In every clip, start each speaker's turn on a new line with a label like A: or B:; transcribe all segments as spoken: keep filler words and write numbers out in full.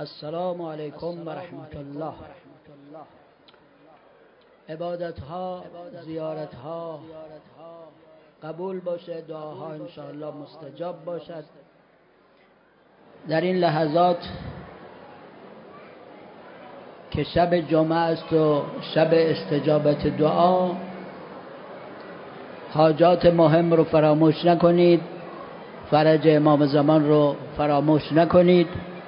A: السلام علیکم و رحمت الله. عبادت ها، زیارت ها قبول باشه، دعاها انشاءالله مستجاب باشد. در این لحظات که شب جمعه است و شب استجابت دعا، حاجات مهم رو فراموش نکنید، فرج امام زمان رو فراموش نکنید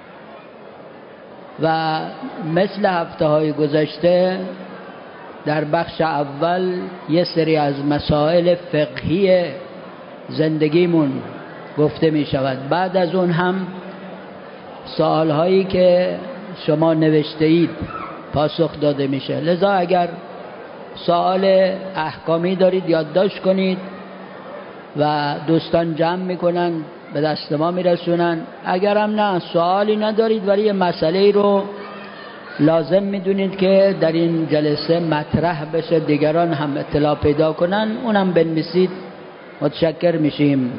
A: و مثل هفته های گذشته در بخش اول یه سری از مسائل فقهی زندگیمون گفته می شود. بعد از اون هم سوال هایی که شما نوشته اید پاسخ داده میشه. لذا اگر سوال احکامی دارید یادداشت کنید و دوستان جمع میکنن به دست ما میرسونن. اگر هم نه سوالی ندارید ولی یه مسئله رو لازم میدونید که در این جلسه مطرح بشه، دیگران هم اطلاع پیدا کنن، اونم بنویسید، متشکر میشیم.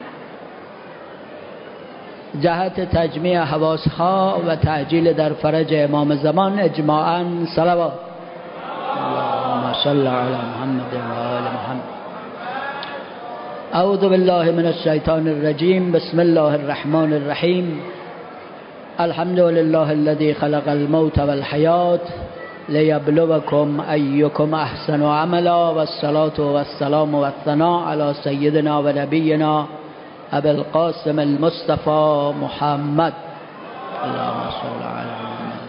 A: جهت تجمیع حواسها و تعجیل در فرج امام زمان اجماعاً صلوات. اللهم صل علی محمد و آل محمد. اعوذ بالله من الشیطان الرجیم. بسم الله الرحمن الرحیم. الحمد لله الذي خلق الموت والحیات لیبلوکم ایکم احسن عملا والصلاة والسلام والثناء علی سیدنا و نبینا ابی القاسم المصطفى محمد. اللهم صل علی محمد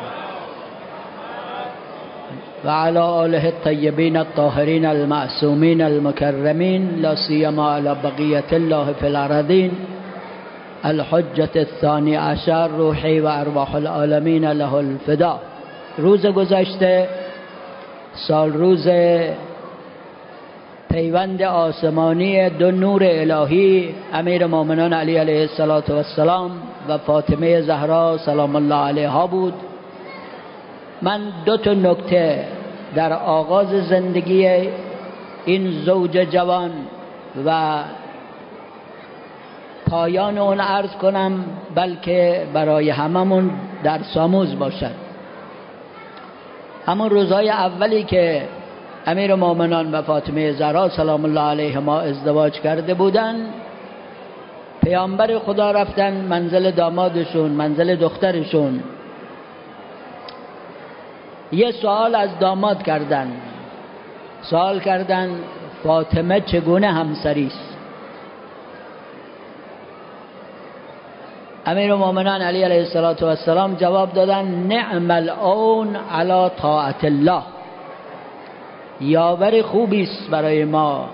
A: و علی آله الطیبین الطاهرین المعصومین المکرمین، لا سیما علی بقیة الله فی الارضین، الحجة الثانی عشر، روحی و ارواح العالمین له الفدا. روز گذشته سال روز پیوند آسمانی دو نور الهی امیر مومنان علی علیه السلام و فاطمه زهرا سلام الله علیها بود. من دو تا نکته در آغاز زندگی این زوج جوان و پایان اون عرض کنم، بلکه برای هممون درس آموز باشد. همون روزهای اولی که امیر مومنان و فاطمه زهرا سلام الله علیهما ازدواج کرده بودن، پیامبر خدا رفتن منزل دامادشون، منزل دخترشون. یه سوال از داماد کردن، سوال کردن فاطمه چگونه همسری است؟ امیر مومنان علی علیه السلام جواب دادن نعم العون علی طاعت الله. یاور خوبی است برای ما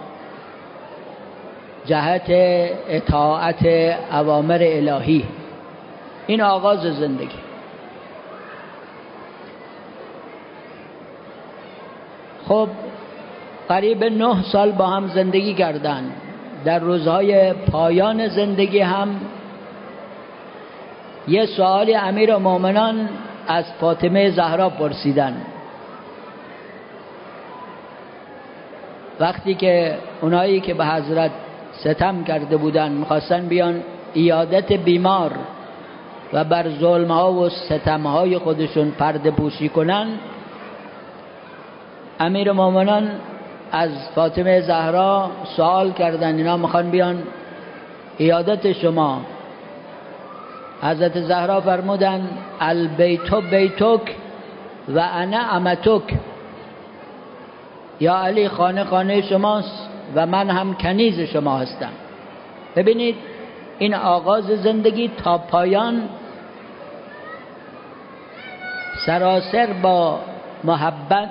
A: جهت اطاعت اوامر الهی. این آغاز زندگی. خب قریب نه سال با هم زندگی کردن. در روزهای پایان زندگی هم یه سوالی امیر مومنان از فاطمه زهرا پرسیدن. وقتی که اونایی که به حضرت ستم کرده بودن میخواستن بیان عیادت بیمار و بر ظلمها و ستمهای خودشون پرده پوشی کنن، امیر مومنان از فاطمه زهرا سوال کردن اینا میخوان بیان عیادت شما. حضرت زهرا فرمودن البیت بیتک و انا امتک. یا علی خانه خانه شماست و من هم کنیز شما هستم. ببینید این آغاز زندگی تا پایان سراسر با محبت،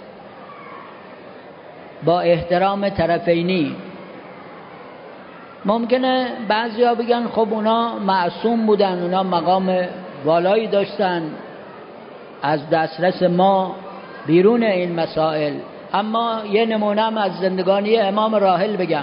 A: با احترام طرفینی. ممکنه بعضیا بگن خب اونا معصوم بودن، اونا مقام والایی داشتن، از دسترس ما بیرون این مسائل. اما یه نمونه هم از زندگانی امام راحل بگم.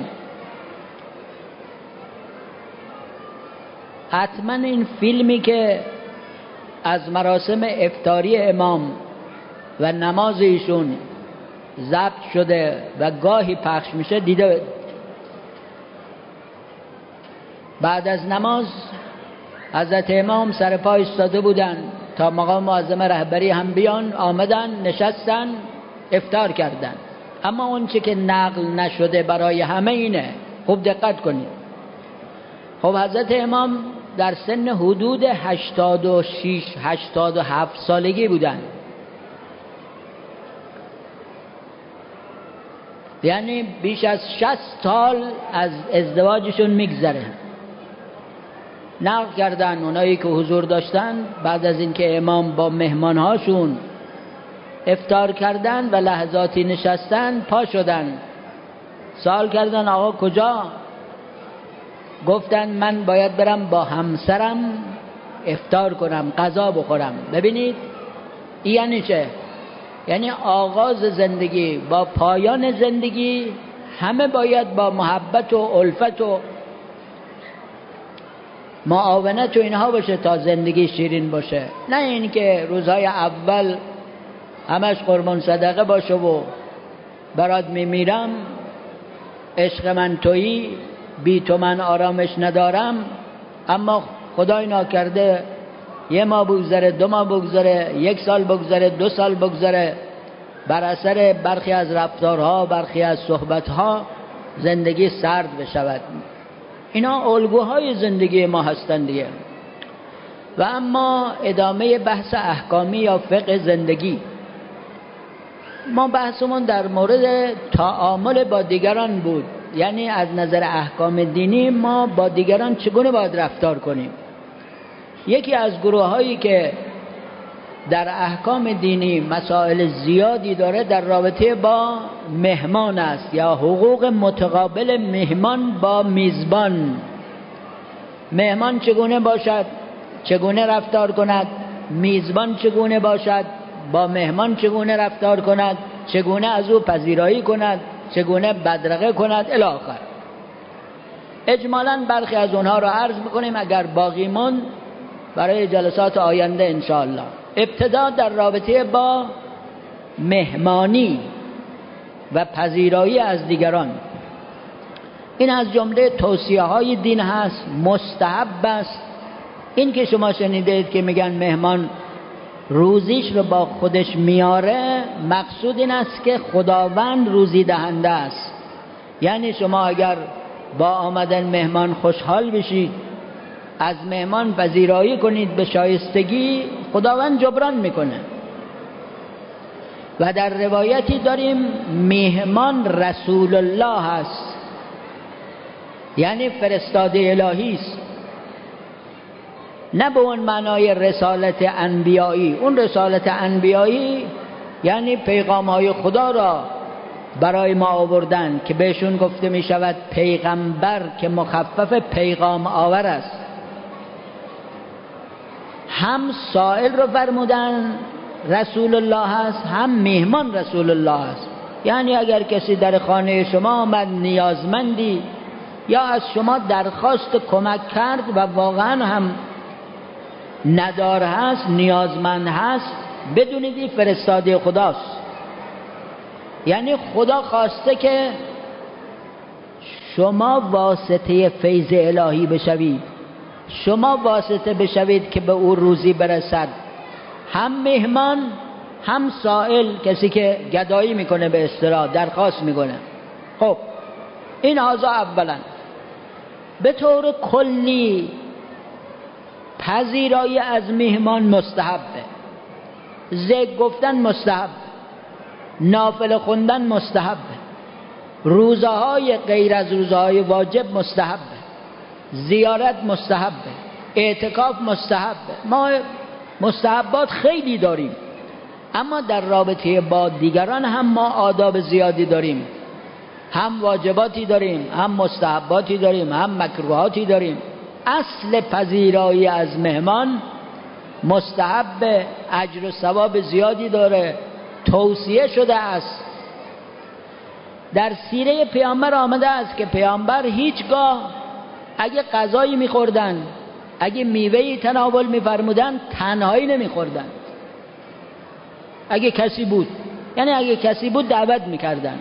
A: حتما این فیلمی که از مراسم افطاری امام و نماز ایشون ضبط شده و گاهی پخش میشه دیده. بعد از نماز حضرت امام سر پا ایستاده بودن تا مقام معظم رهبری هم بیان، آمدن نشستن افطار کردن. اما اون چه که نقل نشده برای همه اینه، خوب دقت کنید. خب حضرت امام در سن حدود هشتاد و شش هشتاد و هفت سالگی بودن، یعنی بیش از شصت سال از ازدواجشون میگذره. نقل کردن اونایی که حضور داشتن بعد از اینکه امام با مهمانهاشون افطار کردن و لحظاتی نشستن، پا شدن، سوال کردن آقا کجا؟ گفتن من باید برم با همسرم افطار کنم، غذا بخورم. ببینید این یعنی چه؟ یعنی آغاز زندگی با پایان زندگی همه باید با محبت و الفت و معاونت و اینها باشه تا زندگی شیرین باشه، نه این که روزهای اول همش قربان صدقه باشه و برات میمیرم، عشق من تویی، بی تو من آرامش ندارم، اما خدای ناکرده یه ماه بگذره، دو ماه بگذره، یک سال بگذره، دو سال بگذره، بر اثر برخی از رفتارها، برخی از صحبتها زندگی سرد بشود. اینا الگوهای زندگی ما هستن دیگه. و اما ادامه بحث احکامی یا فقه زندگی، ما بحثمون در مورد تعامل با دیگران بود، یعنی از نظر احکام دینی ما با دیگران چگونه باید رفتار کنیم. یکی از گروه هایی که در احکام دینی مسائل زیادی داره در رابطه با مهمان است، یا حقوق متقابل مهمان با میزبان. مهمان چگونه باشد، چگونه رفتار کند، میزبان چگونه باشد، با مهمان چگونه رفتار کند، چگونه از او پذیرایی کند، چگونه بدرقه کند الی آخر. اجمالاً برخی از اونها را عرض میکنیم، اگر باقی ماند برای جلسات آینده انشاءالله. ابتدا در رابطه با مهمانی و پذیرایی از دیگران، این از جمله توصیه های دین هست، مستحب است. این که شما شنیدید که میگن مهمان روزیش رو با خودش میاره، مقصود این است که خداوند روزی دهنده است. یعنی شما اگر با آمدن مهمان خوشحال بشید، از مهمان پذیرایی کنید به شایستگی، خداوند جبران میکنه. و در روایتی داریم مهمان رسول الله است، یعنی فرستاده الهی است. نه به اون معنای رسالت انبیایی. اون رسالت انبیایی یعنی پیغام های خدا را برای ما آوردن که بهشون گفته می شود پیغمبر، که مخفف پیغام آور است. هم سائل رو فرمودن رسول الله است، هم مهمان رسول الله است. یعنی اگر کسی در خانه شما آمد نیازمندی یا از شما درخواست کمک کرد و واقعا هم ندار هست، نیازمند هست، بدونید این فرستاده خداست. یعنی خدا خواسته که شما واسطه فیض الهی بشوید، شما واسطه بشوید که به او روزی برسد. هم مهمان هم سائل، کسی که گدایی میکنه به اصطلاح درخواست میکنه. خب این هازا اولا. به طور کلی پذیرایی از مهمان مستحبه، ذکر گفتن مستحب، نافله خوندن مستحبه، روزهای غیر از روزهای واجب مستحبه، زیارت مستحبه، اعتکاف مستحبه. ما مستحبات خیلی داریم، اما در رابطه با دیگران هم ما آداب زیادی داریم، هم واجباتی داریم، هم مستحباتی داریم، هم مکروهاتی داریم. اصل پذیرایی از مهمان مستحب، اجر و ثواب زیادی داره، توصیه شده است. در سیره پیامبر آمده است که پیامبر هیچگاه اگه غذایی میخوردن، اگه میوهی تناول میفرمودن، تنهایی نمیخوردن. اگه کسی بود، یعنی اگه کسی بود دعوت میکردن.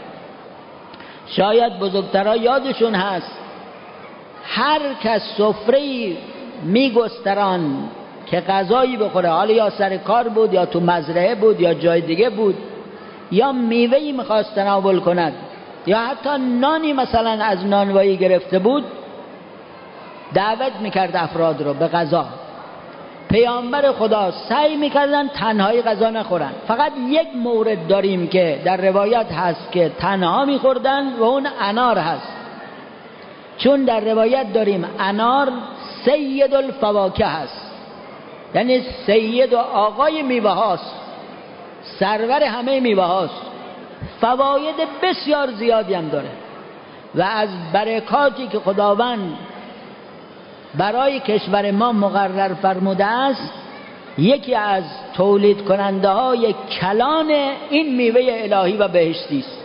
A: شاید بزرگترها یادشون هست هر کس سفره‌ای میگستران که غذایی بخوره، حالا یا سر کار بود یا تو مزرعه بود یا جای دیگه بود، یا میوهی میخواست تناول کند یا حتی نانی مثلا از نانوایی گرفته بود، دعوت میکرد افراد رو به غذا. پیامبر خدا سعی میکردن تنهایی غذا نخورن. فقط یک مورد داریم که در روایت هست که تنها میخوردن و اون انار هست، چون در روایت داریم انار سید الفواکه هست، یعنی سید و آقای میوه هاست، سرور همه میوه هاست، فواید بسیار زیادی هم داره و از برکاتی که خداوند برای کشور ما مقرر فرموده است، یکی از تولید کننده های کلان این میوه الهی و بهشتی است.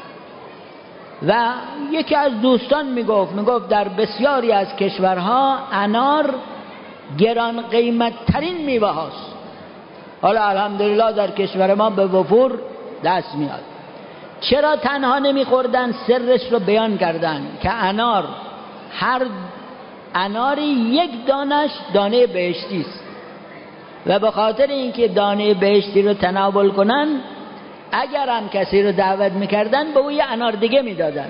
A: و یکی از دوستان میگفت میگفت در بسیاری از کشورها انار گران قیمت ترین میوه هاست. حالا الحمدلله در کشور ما به وفور دست میاد. چرا تنها نمیخوردن؟ سرش رو بیان کردن که انار، هر اناری یک دانش دانه بهشتی است و به خاطر اینکه دانه بهشتی رو تناول کنن، اگر هم کسی رو دعوت میکردن به او یه انار دیگه میدادن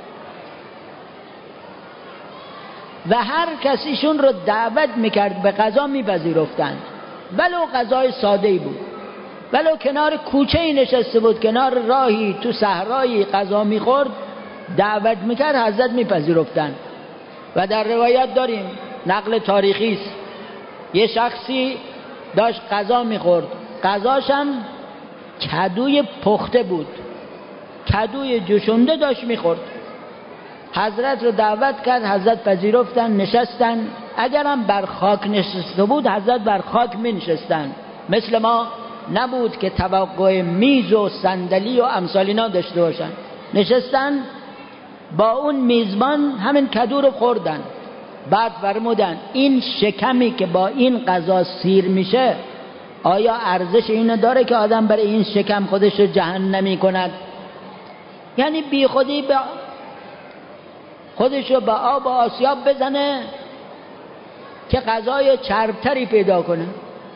A: و هر کسیشون رو دعوت میکرد به غذا میپذیرفتند، ولو غذای ساده‌ای بود، ولو کنار کوچه‌ای نشسته بود، کنار راهی تو صحرایی غذا میخورد، دعوت میکرد، حضرت میپذیرفتند. و در روایت داریم، نقل تاریخی است، یه شخصی داشت غذا میخورد، غذاش هم کدوی پخته بود، کدوی جوشنده داشت میخورد. حضرت رو دعوت کرد، حضرت پذیرفتن، نشستن. اگرم بر خاک نشسته بود، حضرت بر خاک می نشستن. مثل ما نبود که توقع میز و صندلی و امثال اینا داشته باشن. نشستن با اون میزبان همین کدو رو خوردن. بعد فرمودن این شکمی که با این غذا سیر میشه، آیا ارزش اینو داره که آدم برای این شکم خودش رو جهنمی کند؟ یعنی بی خودی به خودش رو به آب و آسیاب بزنه که غذای چربتری پیدا کنه.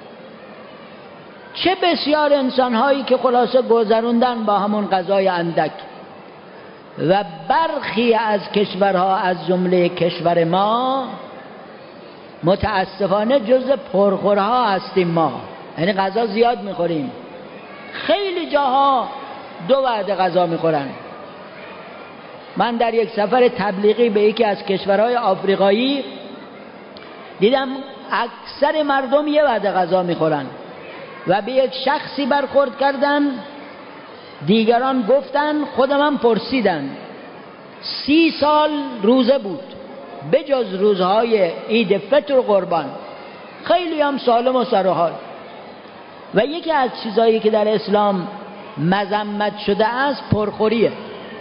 A: چه بسیار انسان هایی که خلاصه گذروندن با همون غذای اندک. و برخی از کشورها از جمله کشور ما متاسفانه جز پرخورها هستیم ما، یعنی غذا زیاد میخوریم. خیلی جاها دو وعده غذا میخورن. من در یک سفر تبلیغی به یکی از کشورهای آفریقایی دیدم اکثر مردم یه وعده غذا میخورن و به یک شخصی برخورد کردن، دیگران گفتن، خودم هم پرسیدن، سی سال روزه بود بجز روزهای عید فطر و قربان، خیلی هم سالم و سرحال. و یکی از چیزایی که در اسلام مذمت شده است پرخوریه.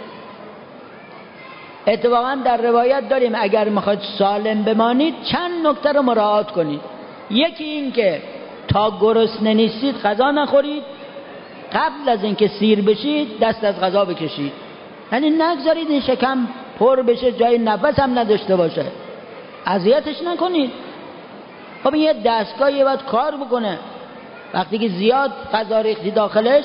A: اتفاقا در روایت داریم اگر میخواید سالم بمانید چند نکته رو مراعات کنید. یکی این که تا گرسنه نیستید غذا نخورید، قبل از اینکه سیر بشید دست از غذا بکشید، یعنی نگذارید این شکم پر بشه، جای نفس هم نداشته باشه، اذیتش نکنید. خب این یه دستگاهی باید کار بکنه. وقتی که زیاد غذا ریختی داخلش،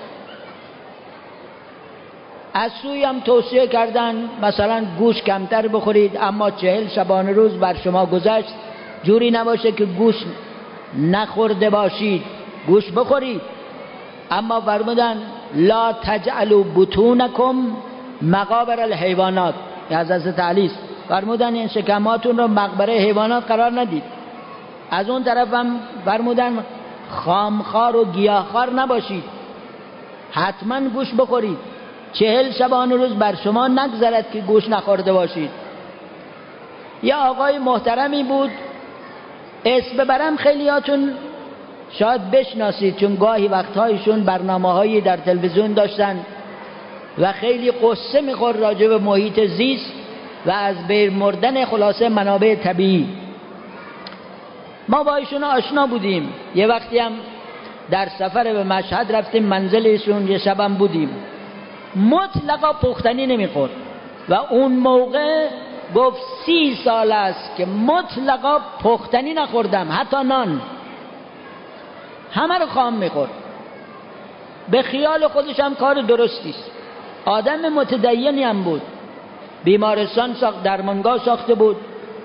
A: از سوی هم توصیه کردن مثلا گوش کمتر بخورید، اما چهل شبانه روز بر شما گذشت، جوری نباشه که گوش نخورده باشید، گوش بخورید. اما فرمودن لا تجعلوا بطونکم مقابر الحیوانات، از حضرت علی فرمودن این شکماتون رو مقبره حیوانات قرار ندید. از اون طرف هم فرمودن خامخوار و گیاهخوار نباشید، حتما گوش بخورید، چهل شبانه روز بر شما نگذرد که گوش نخورده باشید. یا آقای محترمی بود، اسم ببرم خیلیاتون شاید بشناسید، چون گاهی وقتهایشون برنامه هایی در تلویزیون داشتن و خیلی قصه میخورد راجع به محیط زیست و از بین مردن خلاصه منابع طبیعی. ما با ایشون آشنا بودیم، یه وقتی هم در سفر به مشهد رفتیم منزل ایشون، یه شبم بودیم. مطلقا پختنی نمیخورد و اون موقع گفت سی سال است که مطلقا پختنی نخوردم، حتی نان، همه رو خام میخورد. به خیال خودش هم کار درستی است. آدم متدینی هم بود، بیمارستان ساخت، درمانگاه ساخته بود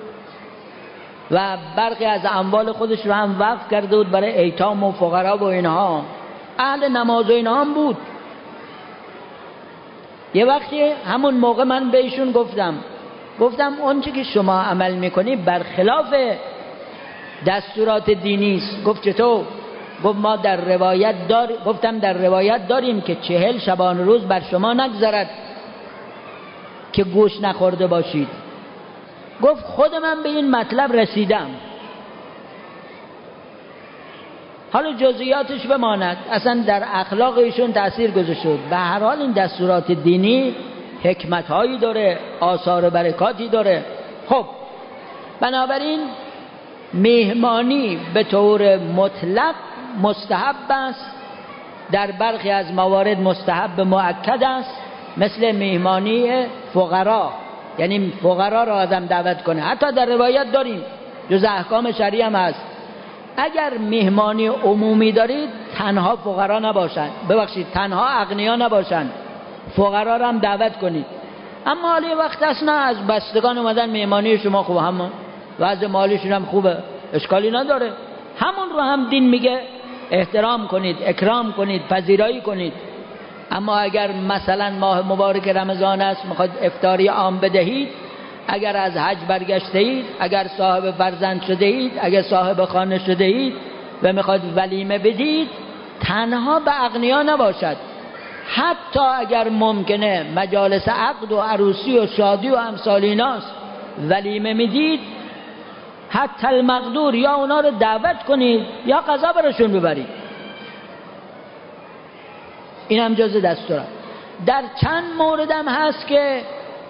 A: و برخی از اموال خودش رو هم وقف کرده بود برای ایتام و فقرا و اینها. اهل نماز و اینها هم بود. یه وقتی همون موقع من بهشون گفتم گفتم اون چه که شما عمل میکنی برخلاف دستورات دینی است. گفت چطور؟ گفت ما در روایت دار گفتم در روایت داریم که چهل شبانه روز بر شما نگذرد که گوشت نخورده باشید. گفت خود من به این مطلب رسیدم، حالا جزئیاتش بماند، اصلا در اخلاق ایشون تأثیر گذاشت. به هر حال این دستورات دینی حکمت هایی داره، آثار برکاتی داره. خب بنابراین میهمانی به طور مطلق مستحب است، در برخی از موارد مستحب مؤکد است، مثل میهمانی فقرا، یعنی فقرا را آدم دعوت کنه. حتی در روایت داریم، جز احکام شرعی هم هست، اگر میهمانی عمومی دارید تنها فقرا نباشند، ببخشید تنها اغنیا نباشند، فقرا را هم دعوت کنید. اما حالا وقت است نه، از بستگان اومدن میهمانی شما خوبه، هم وضع مالیشون هم خوبه، اشکالی نداره، همون رو هم دین میگه احترام کنید، اکرام کنید، پذیرایی کنید. اما اگر مثلا ماه مبارک رمضان است میخواد افطاری عام بدهید، اگر از حج برگشته اید، اگر صاحب فرزند شده اید، اگر صاحب خانه شده اید و میخواد ولیمه بدید، تنها به اغنیا نباشد. حتی اگر ممکنه مجالس عقد و عروسی و شادی و امثال ایناست ولیمه میدید، حتی المقدور یا اونا رو دعوت کنید یا غذا براشون ببرید. این هم جز دستورات. در چند مورد هم هست که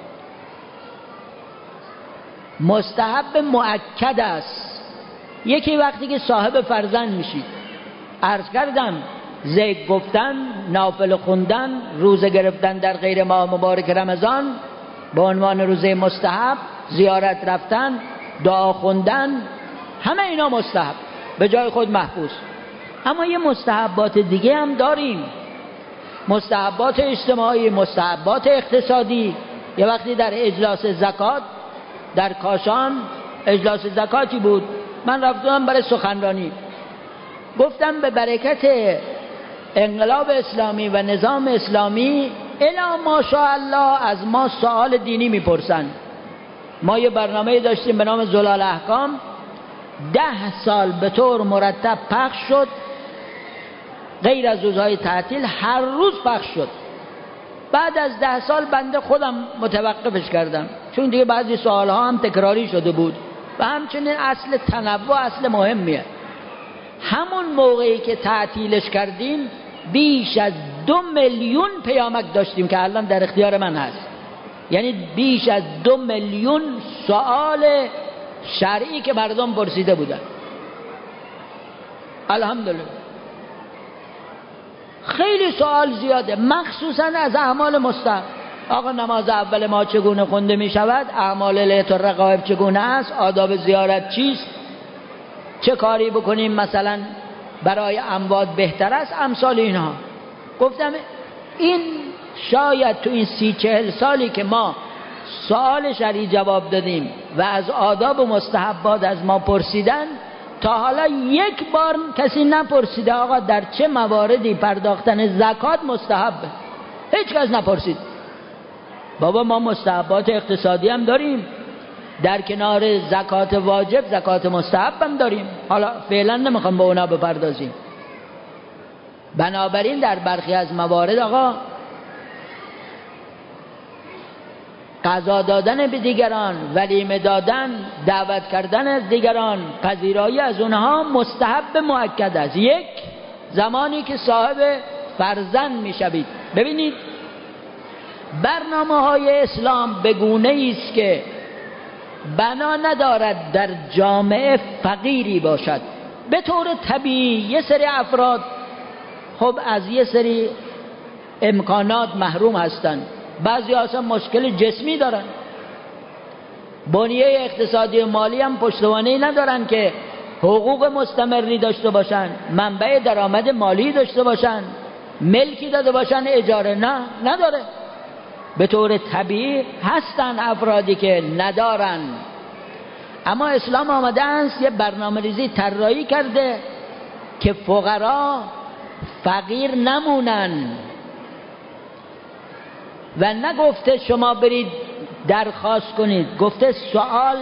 A: مستحب مؤکد است. یکی وقتی که صاحب فرزند میشید، عرض کردم ذکر گفتن، نافل خوندن، روزه گرفتن در غیر ماه مبارک رمضان به عنوان روزه مستحب، زیارت رفتن، دعا خوندن، همه اینا مستحب، به جای خود محفوظ. اما یه مستحبات دیگه هم داریم، مستحبات اجتماعی، مستحبات اقتصادی. یه وقتی در اجلاس زکات در کاشان اجلاس زکاتی بود، من رفتم برای سخنرانی، گفتم به برکت انقلاب اسلامی و نظام اسلامی الا ماشاءالله از ما سوال دینی میپرسن. ما یه برنامه داشتیم به نام زلال احکام، ده سال به طور مرتب پخش شد، غیر از روزهای تعطیل هر روز پخش شد. بعد از ده سال بنده خودم متوقفش کردم، چون دیگه بعضی سوالها هم تکراری شده بود و همچنین اصل تنوع اصل مهمیه. همون موقعی که تعطیلش کردیم بیش از دو میلیون پیامک داشتیم که الان در اختیار من هست، یعنی بیش از دو میلیون سوال شرعی که مردم پرسیده بودن. الحمدلله خیلی سوال زیاده، مخصوصا از اعمال مستحب. آقا نماز اول ما چگونه خونده می شود؟ اعمال لیت الرغائب چگونه است؟ آداب زیارت چیست؟ چه کاری بکنیم مثلا برای اموات بهتر است؟ امثال اینها. گفتم این شاید تو این سی چهل سالی که ما سوال شرعی جواب دادیم و از آداب و مستحبات از ما پرسیدن، تا حالا یک بار کسی نپرسیده آقا در چه مواردی پرداختن زکات مستحبه. هیچ کس نپرسید. بابا ما مستحبات اقتصادی هم داریم، در کنار زکات واجب زکات مستحب هم داریم، حالا فعلا نمیخوام به اونا بپردازیم. بنابراین در برخی از موارد آقا قضا دادن به دیگران، ولیمه دادن، دعوت کردن از دیگران، پذیرایی از اونها مستحب مؤکد است. یک، زمانی که صاحب فرزند میشوید. ببینید برنامه های اسلام به گونه است که بنا ندارد در جامعه فقیری باشد. به طور طبیعی یه سری افراد خب از یه سری امکانات محروم هستند، بعضی اصلا مشکل جسمی دارن، بنیه اقتصادی و مالی هم پشتوانه‌ای ندارن که حقوق مستمری داشته باشن، منبع درآمد مالی داشته باشن، ملکی داده باشن، اجاره نه نداره. به طور طبیعی هستن افرادی که ندارن، اما اسلام آمده است یه برنامه ریزی طراحی کرده که فقرا فقیر نمونن و نگفته شما برید درخواست کنید، گفته سوال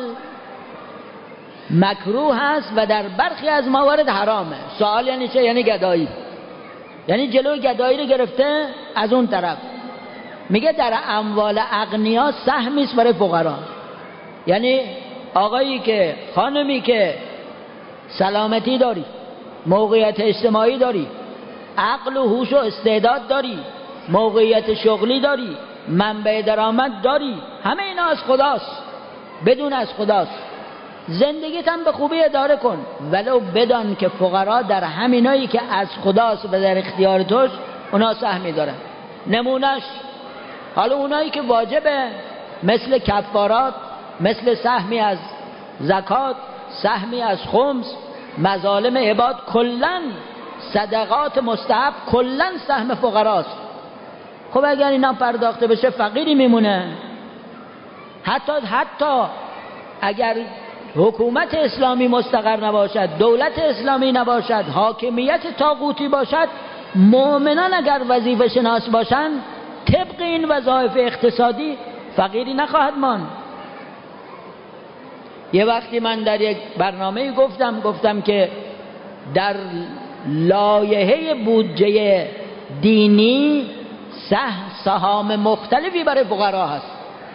A: مکروه هست و در برخی از موارد حرامه. سوال یعنی چه؟ یعنی گدایی، یعنی جلوی گدایی رو گرفته. از اون طرف میگه در اموال اغنیا سهمی است برای فقرا، یعنی آقایی که خانمی که سلامتی داری، موقعیت اجتماعی داری، عقل و هوش و استعداد داری، موقعیت شغلی داری، منبع درآمد داری، همه اینا از خداست، بدون از خداست، زندگیت هم به خوبی اداره کن، ولو بدان که فقرا در همینایی که از خداست و در اختیار توش اونا سهمی دارن. نمونش حالا اونایی که واجبه مثل کفارات، مثل سهمی از زکات، سهمی از خمس، مظالم عباد، کلن صدقات مستحب کلن سهم فقراست. خب اگر اینا پرداخته بشه فقیری میمونه. حتی حتی اگر حکومت اسلامی مستقر نباشد، دولت اسلامی نباشد، حاکمیت طاغوتی باشد، مؤمنان اگر وظیفه شناس باشن طبق این وظایف اقتصادی فقیری نخواهد ماند. یه وقتی من در یک برنامه گفتم گفتم که در لایحه بودجه دینی سه سهام مختلفی برای فقرا هست.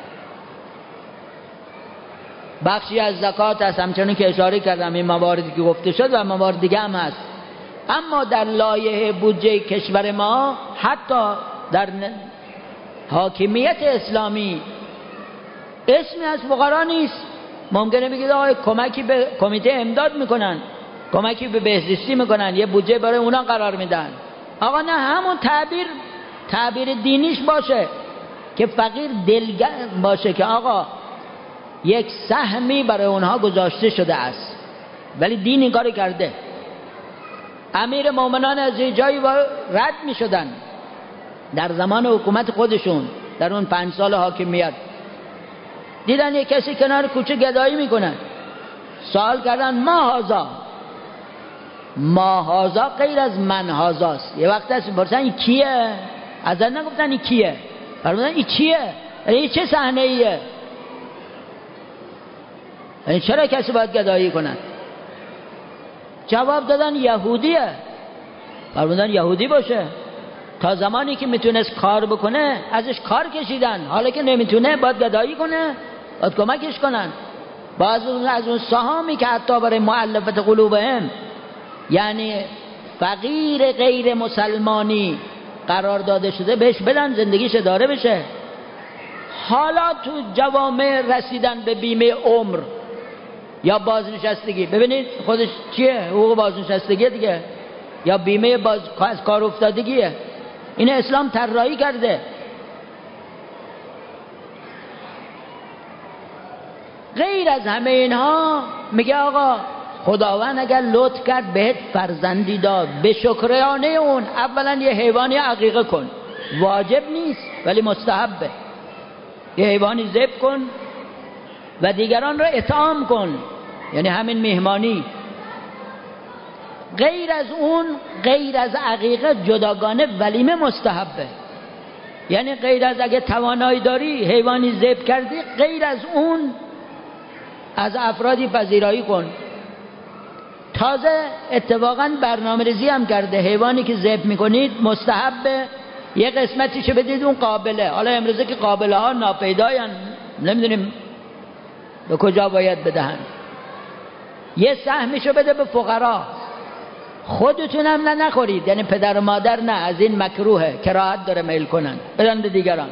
A: بخشی از زکات هست، همچنان که اشاره کردم این مواردی که گفته شد و موارد دیگه هم هست. اما در لایحه بودجه کشور ما حتی در حاکمیت اسلامی اسمی از فقرا نیست. ممکنه بگید آقای کمکی به کمیته امداد میکنن، کمکی به بهزیستی میکنن، یه بودجه برای اونا قرار میدن. آقا نه، همون تعبیر تعبیر دینیش باشه که فقیر دلگرم باشه که آقا یک سهمی برای اونها گذاشته شده است، ولی دین این کاری کرده. امیر مومنان از یه جایی رد می شدن در زمان حکومت خودشون، در اون پنج سال حاکمیت دیدن یک کسی کنار کوچه گدایی میکنن، سوال کردن ما هازا، ما هازا غیر از من هازاست. یه وقت هست برسن این کیه؟ از این نگفتن این کیه، فرمودن این چیه؟ این چه صحنه ایه؟ این چرا کسی باید گدایی کنن؟ جواب دادن یهودیه. فرمودن یهودی باشه، تا زمانی که میتونست کار بکنه ازش کار کشیدن، حالا که نمیتونه باید گدایی کنه، باید کمکش کنن. باز از اون سهامی که حتی برای مؤلفت قلوبهم، یعنی فقیر غیر مسلمانی قرار داده شده، بهش بدن زندگیش اداره بشه. حالا تو جوامع رسیدن به بیمه عمر یا بازنشستگی، ببینید خودش چیه؟ حقوق بازنشستگی دیگه، یا بیمه باز از کار افتادگیه. این اسلام طراحی کرده. غیر از همه اینها میگه آقا خداوند اگر لطف کرد بهت فرزندی داد، به شکرانه اون اولا یه حیوانی عقیقه کن، واجب نیست ولی مستحبه. یه حیوانی ذبح کن و دیگران را اطعام کن، یعنی همین مهمانی. غیر از اون، غیر از عقیقه جداگانه ولیمه مستحبه، یعنی غیر از اگه توانایی داری حیوانی ذبح کردی، غیر از اون از افرادی پذیرایی کن. تازه اتفاقا برنامه ریزی هم کرده، حیوانی که ذبح میکنید مستحبه یه قسمتیشو بدید اون قابله. حالا امروزه که قابله ها ناپیداین، نمیدونیم به کجا باید بدهن. یه سهمیشو بده به فقرا، خودتون هم نه نخورید، یعنی پدر و مادر نه، از این مکروهه، کراهت داره میل کنن، بدن به دیگران.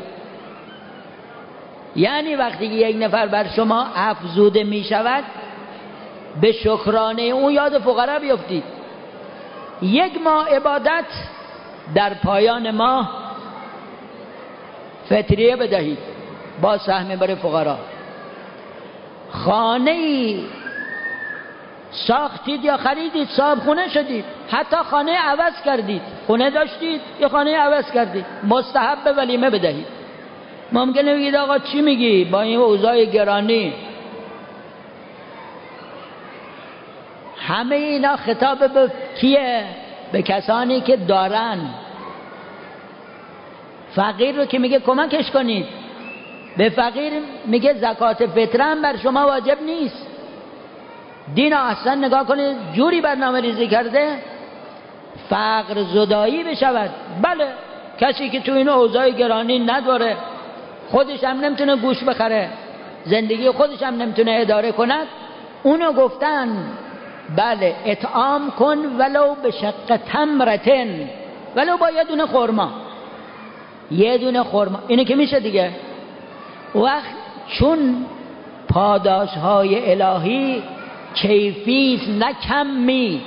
A: یعنی وقتی که یک نفر بر شما افزوده می شود، به شکرانه اون یاد فقرا بیفتید. یک ماه عبادت در پایان ماه فطریه بدهید با سهم برای فقرا. خانه‌ای ساختید یا خریدید، صاحب خونه شدید، حتی خانه عوض کردید، خونه داشتید یا خانه عوض کردید، مستحب ولیمه بدهید. ممکنه بگید آقا چی میگی با این اوضاع گرانی؟ همه اینا خطاب به کیه؟ به کسانی که دارن. فقیر رو که میگه کمکش کنید، به فقیر میگه زکات فطره هم بر شما واجب نیست. دین اصلا نگاه کنید جوری برنامه ریزی کرده فقر زدایی بشود. بله، کسی که تو این اوضاع گرانی نداره، خودش هم نمیتونه گوش بخره، زندگی خودش هم نمیتونه اداره کند، اونو گفتن بله اطعام کن ولو به شق تمرتن، ولو با یه دونه خرما، یه دونه خرما، اینه که میشه دیگه. وقت چون پاداش های الهی کیفیت نه کمی،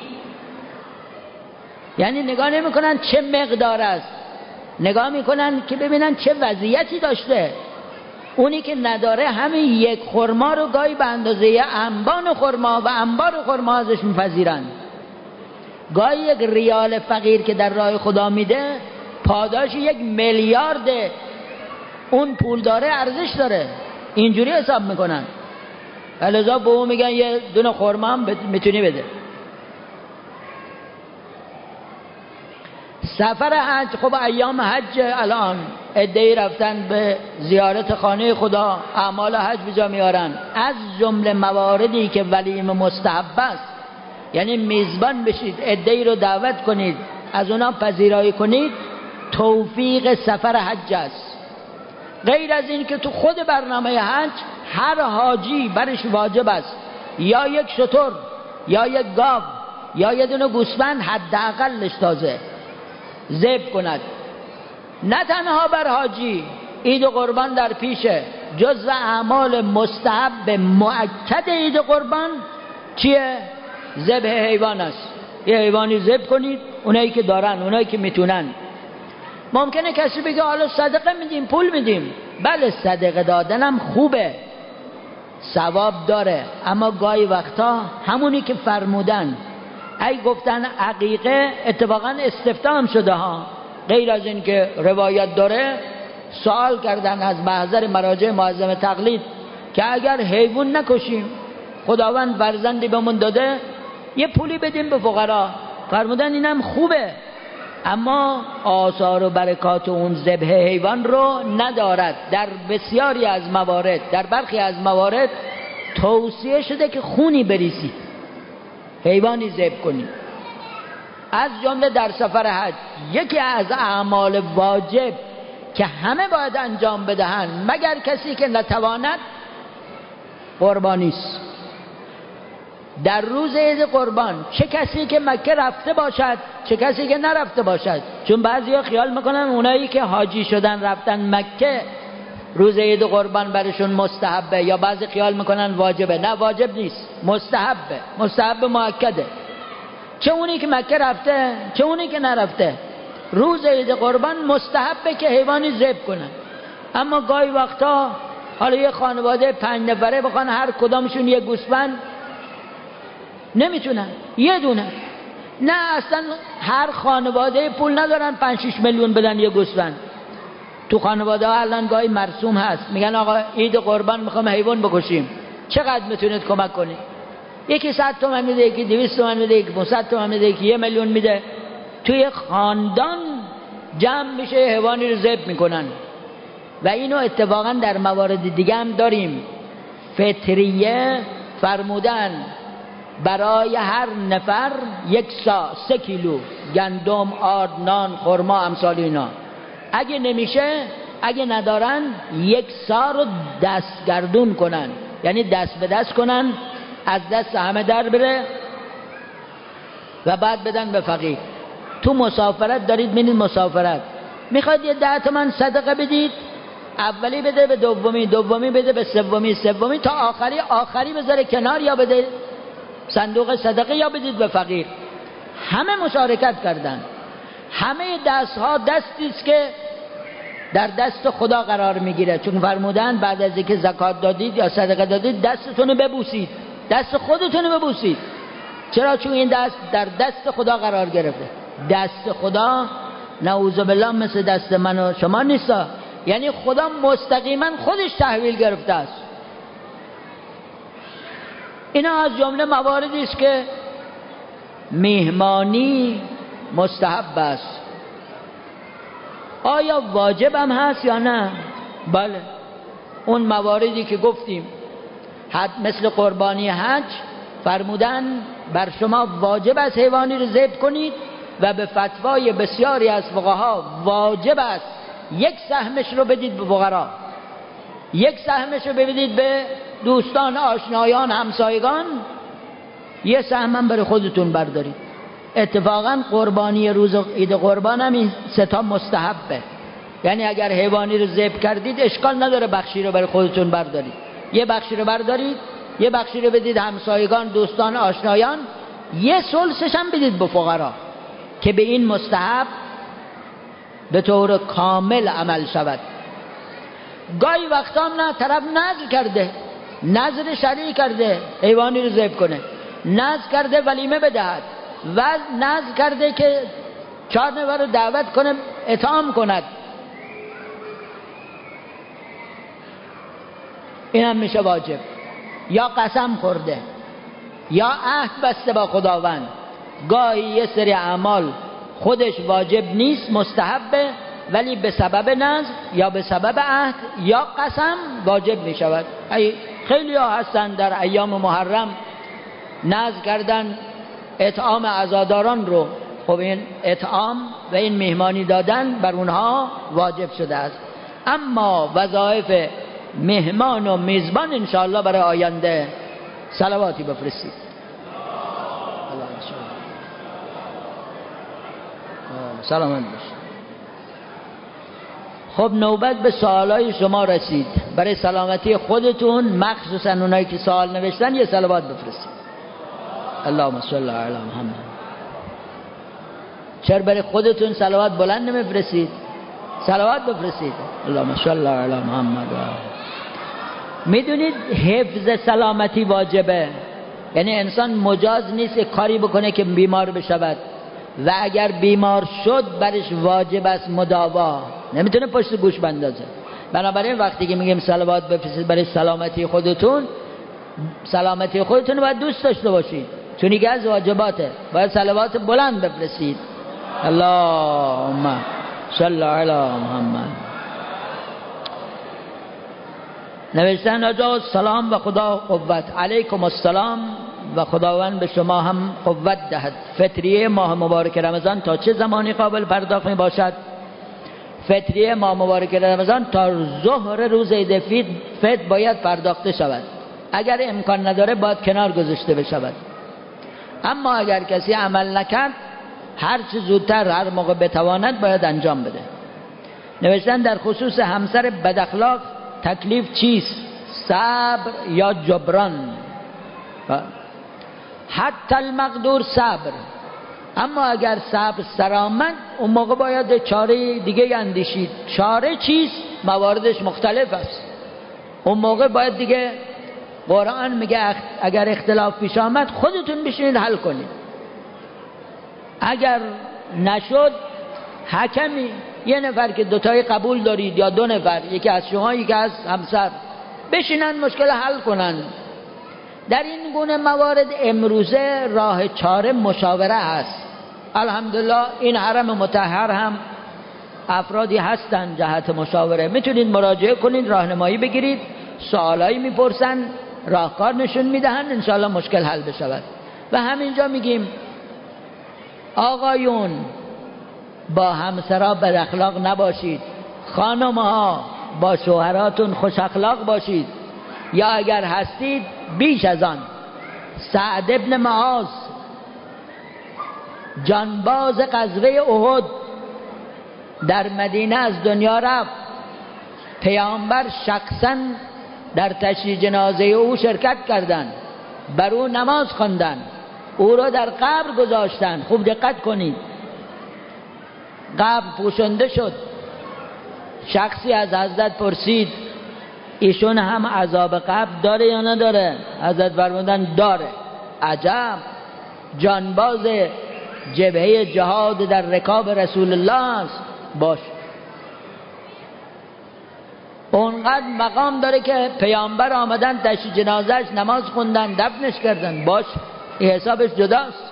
A: یعنی نگاه نمی کنن چه مقدار است، نگاه میکنن که ببینن چه وضعیتی داشته. اونی که نداره همین یک خرما رو گاهی به اندازه انبان خرما و انبار خرما ازش میپذیرن. گاهی یک ریال فقیر که در راه خدا میده پاداش یک میلیارد، اون پول داره ارزش داره، اینجوری حساب میکنن. لذا به اون میگن یه دونه خرما هم میتونی بده. سفر حج، خب ایام حج الان عده‌ای رفتن به زیارت خانه خدا، اعمال حج بجا میارن. از جمله مواردی که ولیمه مستحب است، یعنی میزبان بشید، عده‌ای رو دعوت کنید، از اونا پذیرایی کنید، توفیق سفر حج است. غیر از این که تو خود برنامه حج هر حاجی برش واجب است یا یک شتر یا یک گاو یا یه دونه گوسفند حداقلش تازه ذبح کند. نه تنها بر حاجی، عید قربان در پیشه، جزو اعمال مستحب مؤکد عید قربان چیه؟ ذبح حیوان است. یه حیوانی ذبح کنید، اونایی که دارن، اونایی که میتونن. ممکنه کسی بگه حالا صدقه میدیم، پول میدیم. بله صدقه دادنم خوبه، ثواب داره، اما گاهی وقتا همونی که فرمودن، ای گفتن عقیقه، اتفاقا استفتاء هم شده ها، غیر از این که روایت داره، سوال کردن از محضر مراجع معظم تقلید که اگر حیوان نکشیم، خداوند فرزندی بهمون داده، یه پولی بدیم به فقرا. فرمودن اینم خوبه، اما آثار و برکات اون ذبح حیوان رو ندارد. در بسیاری از موارد، در برخی از موارد توصیه شده که خونی بریزید، حیوانی ذبح کنید. از جمله در سفر حج یکی از اعمال واجب که همه باید انجام بدهند مگر کسی که نتواند، قربانی است. در روز عید قربان چه کسی که مکه رفته باشد چه کسی که نرفته باشد، چون بعضیا خیال میکنن اونایی که حاجی شدن رفتن مکه روز عید قربان برشون مستحبه، یا بعضی خیال میکنن واجبه. نه، واجب نیست، مستحبه، مستحب مؤکده. چه اونی که مکه رفته چه اونی که نرفته، روز عید قربان مستحبه که حیوانی ذبح کنن. اما گاهی وقتا حالا یه خانواده پنج نفره بخوان هر کدامشون یه گوسفند، نمیتونن، یه دونه. نه اصلا هر خانواده پول ندارن پنج شش میلیون بدن یه گوسفند. تو خانواده ها الان گاهی مرسوم هست، میگن آقا عید قربان میخوام حیوان بکشیم، چقدر میتونید کمک کنید؟ یکی صد تومن میده، یکی دویست تومن میده، یکی پانصد تومن میده، یکی یه میلیون میده. توی خاندان جمع میشه حیوانی رو ذبح میکنن. و اینو اتفاقا در موارد دیگه هم داریم. فطریه فرمودن برای هر نفر یک سا سه کیلو گندم، آرد، نان، خرما، امثال اینا. اگه نمیشه، اگه ندارن، یک سا رو دستگردون کنن، یعنی دست به دست کنن، از دست همه در بره و بعد بدن به فقیر. تو مسافرت دارید، میرید مسافرت، میخواید یه ده تومن صدقه بدید، اولی بده به دومی، دومی بده به سومی، سومی تا آخری، آخری بذاره کنار، یا بده صندوق صدقه یا بدید به فقیر. همه مشارکت کردن، همه دست ها دستی است که در دست خدا قرار میگیره، چون فرمودن بعد از اینکه زکات دادید یا صدقه دادید دستتون رو ببوسید، دست خودتون رو ببوسید. چرا؟ چون این دست در دست خدا قرار گرفته. دست خدا نعوذ بالله مثل دست من و شما نیست، یعنی خدا مستقیما خودش تحویل گرفته است. اینا از جمله مواردی است که میهمانی مستحب است. آیا واجب هم هست یا نه؟ بله، اون مواردی که گفتیم حد مثل قربانی حج فرمودن بر شما واجب است حیوانی رو ذبح کنید و به فتوای بسیاری از فقها واجب است یک سهمش رو بدید به فقرا، یک سهمش رو بدید به دوستان، آشنایان، همسایگان، یه سهم هم برای خودتون بردارید. اتفاقا قربانی روز عید قربان هم این سه تا مستحبه، یعنی اگر حیوانی رو ذبح کردید اشکال نداره بخشی رو برای خودتون بردارید، یه بخشی رو بردارید، یه بخشی رو بدید همسایگان، دوستان، آشنایان، یه ثلثش هم بدید به فقرا که به این مستحب به طور کامل عمل شود. گاهی وقتا هم نه، طرف نذر کرده، نذر شرعی کرده حیوانی رو ذبح کنه، نذر کرده ولیمه بدهد و نذر کرده که چهار نفر رو دعوت کنه اطعام کند، این هم میشه واجب. یا قسم خورده یا عهد بسته با خداوند. گاهی یه سری اعمال خودش واجب نیست، مستحبه، ولی به سبب نذر یا به سبب عهد یا قسم واجب می شود. خیلی ها هستن در ایام محرم نذر کردن اطعام عزاداران رو، خب این اطعام و این مهمانی دادن بر اونها واجب شده است. اما وظایف مهمان و میزبان انشاءالله برای آینده صلواتی بفرستید. سلامت باشید. خب نوبت به سوالای شما رسید. برای سلامتی خودتون مخصوصا اونایی که سوال نوشتن یه صلوات بفرستید. اللهم صل علی محمد. چرا برای خودتون صلوات بلند نمیفرستید؟ صلوات بفرستید. اللهم صل علی محمد. میدونید حفظ سلامتی واجبه، یعنی انسان مجاز نیست کاری بکنه که بیمار بشود و اگر بیمار شد برش واجب است مداوا، نمیتونه پشت گوش بندازه. بنابراین وقتی که میگیم صلوات بفرستید برای سلامتی خودتون، سلامتی خودتون باید دوست داشته باشید، چون یکی از واجباته. باید صلوات بلند بفرستید. اللهم صل علی محمد. نوشتن آجا سلام و خدا قوت. علیکم السلام و خداوند به شما هم قوت دهد. فطریه ماه مبارک رمضان تا چه زمانی قابل پرداخت می باشد؟ فطریه ماه مبارک رمضان تا ظهر روز عید فطر باید پرداخته شود. اگر امکان نداره باید کنار گذاشته بشود. اما اگر کسی عمل نکرد هر چه زودتر هر موقع بتواند باید انجام بده. نوشتن در خصوص همسر بداخلاق تکلیف چیست؟ صبر یا جبران؟ حتی المقدور صبر، اما اگر صبر سرآمد اون موقع باید چاره دیگه اندیشید. چاره چیست؟ مواردش مختلف است. اون موقع باید دیگه قرآن میگه اگر اختلاف پیش آمد خودتون بشینید حل کنید. اگر نشد حکمی، یه نفر که دوتایی قبول دارید یا دو نفر، یکی از شما یکی از همسر، بشینن مشکل حل کنن. در این گونه موارد امروزه راه چاره مشاوره هست. الحمدلله این حرم مطهر هم افرادی هستن جهت مشاوره، میتونید مراجعه کنید، راهنمایی بگیرید، سوالایی میپرسن، راهکار نشون میدهن، انشاءالله مشکل حل بشود. و همینجا میگیم آقایون با همسرا بد اخلاق نباشید، خانم‌ها با شوهراتون خوش اخلاق باشید، یا اگر هستید بیش از آن. سعد ابن معاذ جانباز غزوه احد در مدینه از دنیا رفت. پیامبر شخصا در تشییع جنازه او شرکت کردند، بر او نماز خواندند، او را در قبر گذاشتند. خوب دقت کنید، قبر پوشانده شد، شخصی از حضرت پرسید ایشون هم عذاب قبر داره یا نداره؟ حضرت فرمودن داره. عجب، جانباز جبهه جهاد در رکاب رسول الله است. باش، اونقدر مقام داره که پیامبر آمدن تشییع جنازش، نماز خوندن، دفنش کردن. باش، این حسابش جداست.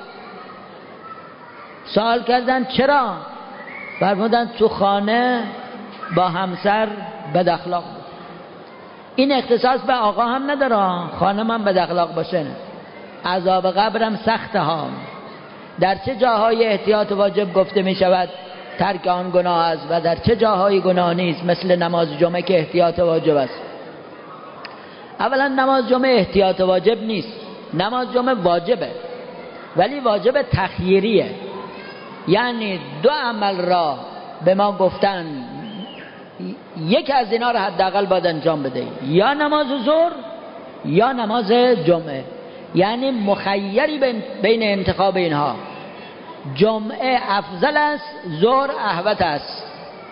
A: سوال کردن چرا؟ فرمودن تو خانه با همسر بد اخلاق بود. این اختصاص به آقا هم نداره، خانم هم بد اخلاق باشه. عذاب قبرم سخته ها. در چه جاهای احتیاط واجب گفته می شود ترک آن گناه است و در چه جاهای گناه نیست؟ مثل نماز جمعه که احتیاط واجب است. اولا نماز جمعه احتیاط واجب نیست، نماز جمعه واجبه، ولی واجب تخییریه. یعنی دو عمل را به ما گفتن یک از اینا را حداقل باید انجام بده، یا نماز ظهر یا نماز جمعه. یعنی مخیری بین انتخاب اینها. جمعه افضل است، ظهر احوط است.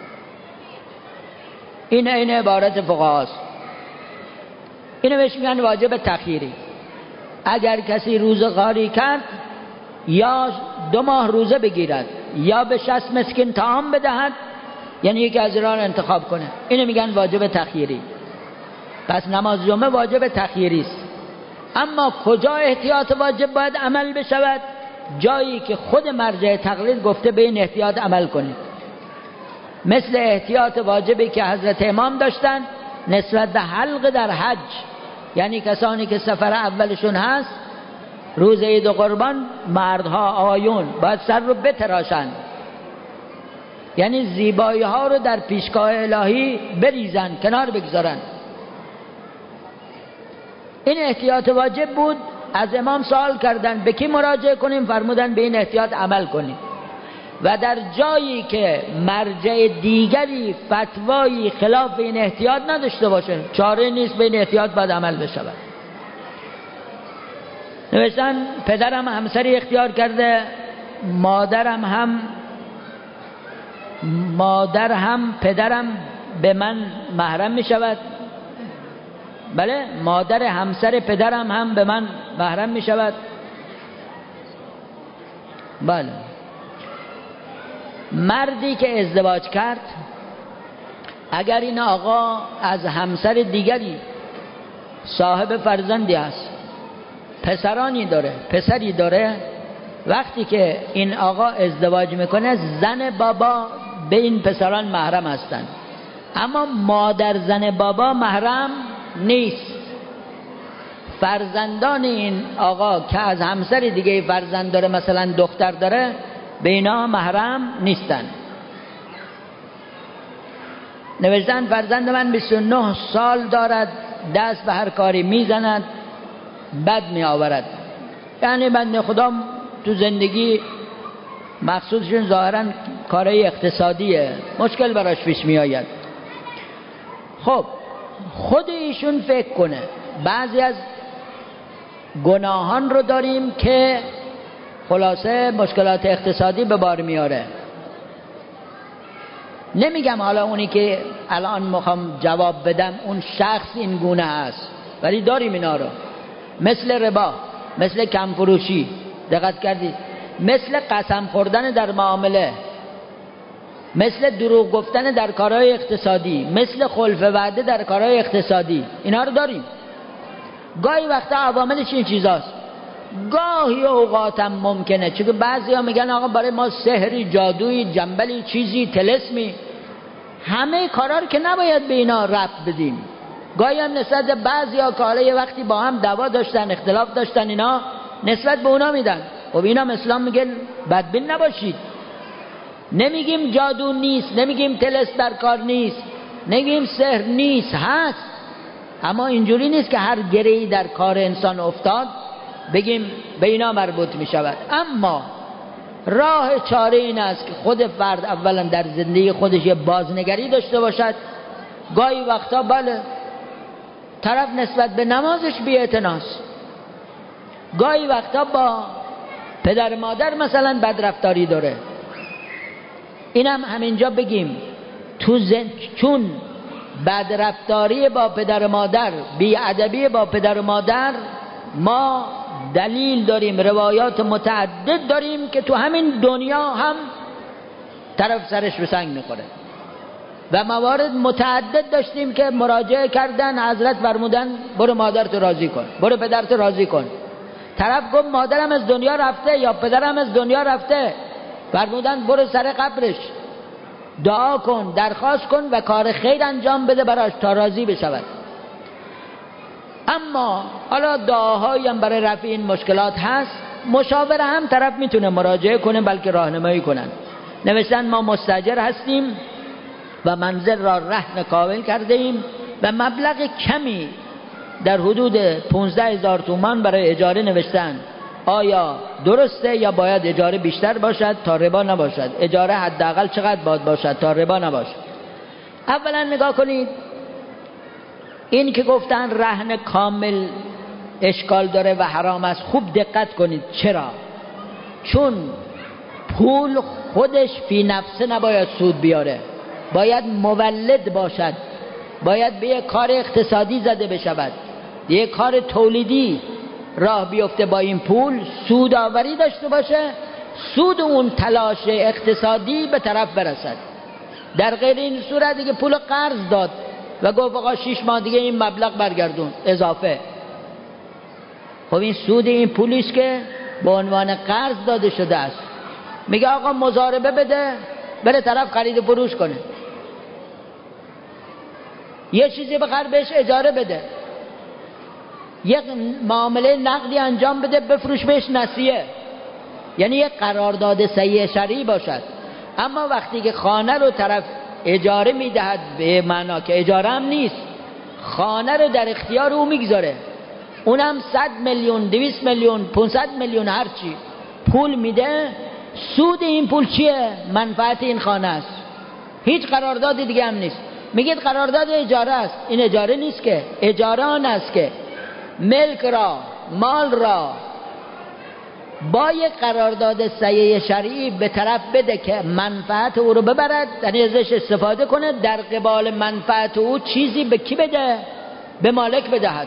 A: این این عبارت فقهاست. اینو بهش میگن واجب تخییری. اگر کسی روزه قاری کرد، یا دو ماه روزه بگیرد یا به شصت مسکین طعام بدهد، یعنی یکی از اینا رو انتخاب کنه، اینو میگن واجب تخییری. پس نماز جمعه واجب تخییری است. اما کجا احتیاط واجب باید عمل بشود؟ جایی که خود مرجع تقلید گفته به این احتیاط عمل کنید. مثل احتیاط واجبی که حضرت امام داشتن نسبت به حلق در حج. یعنی کسانی که سفر اولشون هست، روز عید و قربان مردها آیون باید سر رو بتراشن، یعنی زیبایی ها رو در پیشگاه الهی بریزن، کنار بگذارن. این احتیاط واجب بود. از امام سوال کردن به کی مراجعه کنیم؟ فرمودن به این احتیاط عمل کنیم. و در جایی که مرجع دیگری فتوایی خلاف این احتیاط نداشته باشه، چاره نیست، به این احتیاط باید عمل بشود. نوشتن پدرم همسری اختیار کرده، مادرم هم مادر هم پدرم به من محرم می شود. بله، مادر همسر پدرم هم به من محرم می شود. بله. مردی که ازدواج کرد، اگر این آقا از همسر دیگری صاحب فرزندی است، پسرانی داره، پسری داره، وقتی که این آقا ازدواج میکنه زن بابا به این پسران محرم هستند، اما مادر زن بابا محرم نیست. فرزندان این آقا که از همسر دیگه فرزند داره، مثلا دختر داره، به اینا محرم نیستن. نوشتن فرزند من بیست و نه سال دارد، دست به هر کاری میزند، بد می آورد. یعنی بنده خدا تو زندگی مقصودشون ظاهرا کارهای اقتصادیه، مشکل براش پیش می آید. خب خود ایشون فکر کنه. بعضی از گناهان رو داریم که خلاصه مشکلات اقتصادی به بار میاره. نمیگم حالا اونی که الان میخوام جواب بدم اون شخص این گونه است، ولی داریم اینا رو. مثل ربا، مثل کمفروشی، دقت کردید؟ مثل قسم خوردن در معامله، مثل دروغ گفتن در کارهای اقتصادی، مثل خلف وعده در کارهای اقتصادی. اینا رو داریم. گاهی وقتا عواملش این چیزاست. گاهی اوقاتم ممکنه، چون بعضی ها میگن آقا برای ما سحری، جادویی، جنبلی، چیزی، طلسمی، همه کارا رو که نباید به اینا ربط بدیم. گاهی هم نسبت به بعضی ها که حالا یه وقتی با هم دعوا داشتن، اختلاف داشتن، اینا نسبت به اونا میدن. خب اینا اسلام میگه بدبین نباشید. نمیگیم جادو نیست، نمیگیم طلسم در کار نیست، نمیگیم سحر نیست، هست. اما اینجوری نیست که هر گره‌ای در کار انسان افتاد بگیم به اینا مربوط می شود. اما راه چاره این است که خود فرد اولا در زندگی خودش یه بازنگری داشته باشد. گاهی وقتا بله طرف نسبت به نمازش بی‌اعتناست، گاهی وقتا با پدر مادر مثلا بدرفتاری داره. اینم همینجا بگیم تو زن... چون بدرفتاری با پدر و مادر، بی‌ادبی با پدر و مادر، ما دلیل داریم، روایات متعدد داریم که تو همین دنیا هم طرف سرش به سنگ میخوره و موارد متعدد داشتیم که مراجعه کردن، حضرت فرمودن برو مادرتو راضی کن، برو پدرتو راضی کن. طرف گفت مادرم از دنیا رفته یا پدرم از دنیا رفته، فرمودن برو سر قبرش دعا کن، درخواست کن و کار خیر انجام بده براش تا راضی بشود. اما حالا دعاهایی هم برای رفع این مشکلات هست، مشاوره هم طرف میتونه مراجعه کنه بلکه راهنمایی کنن. نوشتن ما مستاجر هستیم و منزل را رهن کامل کرده ایم و مبلغ کمی در حدود پانزده هزار تومان برای اجاره نوشتن. آیا درسته یا باید اجاره بیشتر باشد تا ربا نباشد؟ اجاره حداقل چقدر باید باشد تا ربا نباشد؟ اولا نگاه کنید، این که گفتن رهن کامل اشکال داره و حرام است، خوب دقت کنید. چرا؟ چون پول خودش فی نفسه نباید سود بیاره، باید مولد باشد، باید به یک کار اقتصادی زده بشود، یک کار تولیدی راه بیفته، با این پول سودآوری داشته باشه، سود اون تلاش اقتصادی به طرف برسد. در غیر این صورت دیگه پول قرض داد و گفت آقا شش ماه دیگه این مبلغ برگردون اضافه. خب این سود این پولیست که به عنوان قرض داده شده است. میگه آقا مضاربه بده، بره طرف خرید و فروش کنه، یه چیزی بخر بهش اجاره بده، یک معامله نقدی انجام بده بفروش بهش نسیه، یعنی یک قرارداد صحیح شرعی باشد. اما وقتی که خانه رو طرف اجاره میدهد به معنا که اجاره هم نیست، خانه رو در اختیار او میگذاره، اونم صد میلیون، دویست میلیون، پانصد میلیون هرچی پول میده، سود این پول چیه؟ منفعت این خانه است، هیچ قرارداد دیگه هم نیست. میگید قرارداد اجاره است، این اجاره نیست که، اجاره آن است که ملک را، مال را با یک قرارداد صحیح شرعی به طرف بده که منفعت او رو ببرد، یعنی ازش استفاده کنه، در قبال منفعت او چیزی به کی بده؟ به مالک بدهد.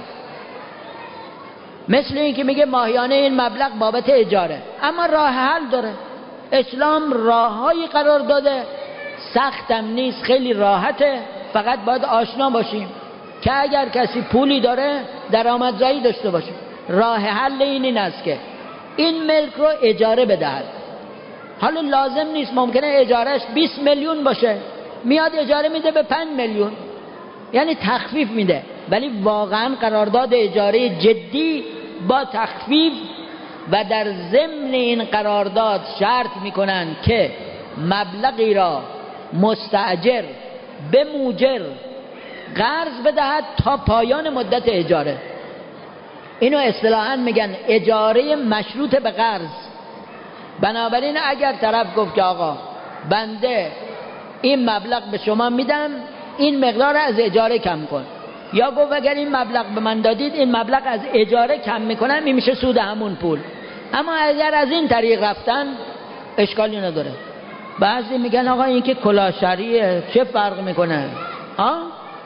A: مثل این که میگه ماهیانه این مبلغ بابت اجاره، اما راه حل داره. اسلام راههایی قرار داده، سختم نیست، خیلی راحته، فقط باید آشنا باشیم که اگر کسی پولی داره درآمدزایی داشته باشه. راه حل این این است که این ملک رو اجاره بدهد. حالا لازم نیست، ممکنه اجارهش بیست میلیون باشه، میاد اجاره میده به پنج میلیون، یعنی تخفیف میده، ولی واقعا قرارداد اجاره جدی با تخفیف و در ضمن این قرارداد شرط میکنن که مبلغی را مستاجر به موجر قرض بدهد تا پایان مدت اجاره. اینو اصطلاحاً میگن اجاره مشروط به قرض. بنابراین اگر طرف گفت که آقا بنده این مبلغ به شما میدم، این مقدار از اجاره کم کن، یا گفت اگر این مبلغ به من دادید این مبلغ از اجاره کم میکنم، این میشه سود همون پول. اما اگر از این طریق رفتن اشکالی نداره. بعضی میگن آقا این که کلاه شرعیه چه فرق میکنه؟ ها؟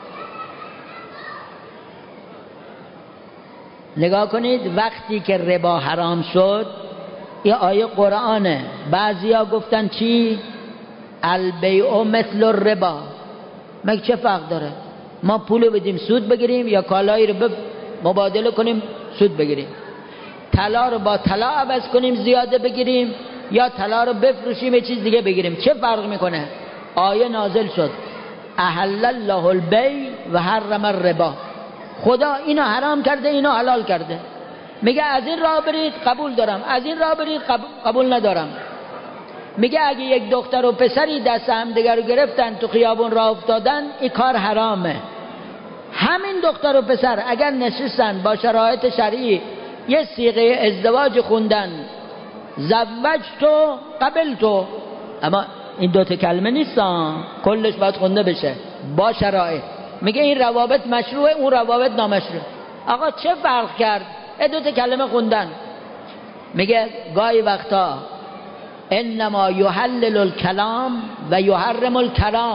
A: نگاه کنید، وقتی که ربا حرام شد، یه آیه قرآنه، بعضیا گفتن چی؟ البیع مثل الربا. مگه چه فرق داره؟ ما پول بدیم سود بگیریم یا کالایی رو مبادله کنیم سود بگیریم؟ طلا رو با طلا عوض کنیم زیاده بگیریم یا طلا رو بفروشیم یه چیز دیگه بگیریم؟ چه فرق میکنه؟ آیه نازل شد احل الله البیع و حرم الربا. خدا اینو حرام کرده، اینو حلال کرده. میگه از این راه برید قبول دارم، از این راه برید قبول ندارم. میگه اگه یک دختر و پسری دست هم دیگر رو گرفتن تو خیابون راه افتادن، این کار حرامه. همین دختر و پسر اگر نشستن با شرایط شرعی یه صیغه ازدواج خوندن، زوجتو قبلتو، اما این دوتا کلمه نیستن، کلش باید خونده بشه با شرایط. میگه این روابط مشروعه، اون روابط نامشروع. آقا چه فرق کرد؟ این دوتا کلمه خوندن. میگه گاهی وقتا انما یحلل الکلام و یحرم الکلام.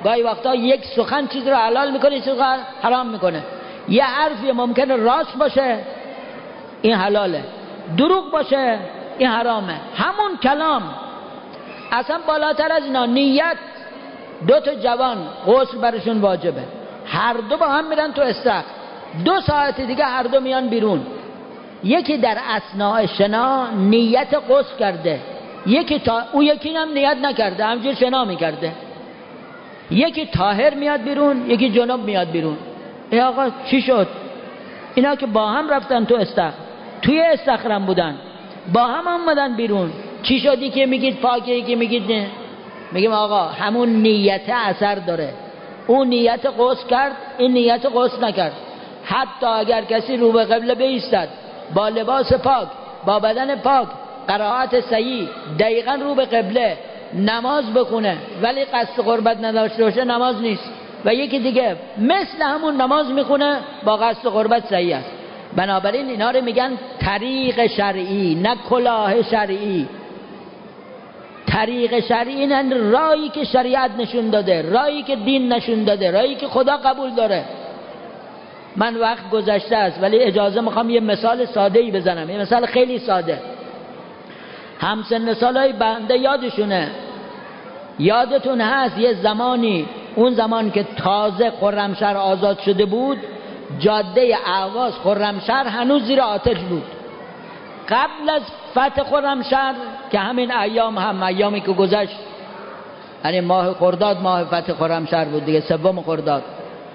A: گاهی وقتا یک سخن چیز رو حلال میکنه، چیز رو حرام میکنه. یه حرفی ممکنه راست باشه این حلاله، دروغ باشه این حرامه. همون کلام اصلا بالاتر از اینا. نیت، دو تا جوان غسل برشون واجبه، هر دو با هم میرن تو استخر، دو ساعت دیگه هر دو میان بیرون. یکی در اثناء شنا نیت غسل کرده، یکی تا... او یکی هم نیت نکرده، همجور شنا میکرده. یکی طاهر میاد بیرون، یکی جنوب میاد بیرون. ای آقا چی شد؟ اینا که با هم رفتن تو استخر، توی استخرم بودن، با هم آمدن بیرون، چی شدی که میگید پاکه که میگید نه؟ میگیم آقا همون نیت اثر داره. اون نیت غسل کرد، این نیت غسل نکرد. حتی اگر کسی رو به قبله بایستد با لباس پاک، با بدن پاک، قرائت صحیح، دقیقاً رو به قبله نماز بخونه ولی قصد قربت نداشته باشه، نماز نیست. و یکی دیگه مثل همون نماز میخونه با قصد قربت صحیح است. بنابراین اینا رو میگن طریق شرعی، نه کلاه شرعی. طریق شرعی این راهی که شریعت نشون داده، راهی که دین نشون داده، راهی که خدا قبول داره. من وقت گذشته است ولی اجازه میخوام یه مثال ساده‌ای بزنم، یه مثال خیلی ساده. همسن سالای بنده یادشونه، یادتون هست یه زمانی، اون زمان که تازه خرمشهر آزاد شده بود، جاده اهواز خرمشهر هنوز زیر آتش بود. قبل از فتح خرمشهر که همین ایام هم ایامی که گذشت، یعنی ماه خرداد ماه فتح خرمشهر بود دیگه، سوم خرداد.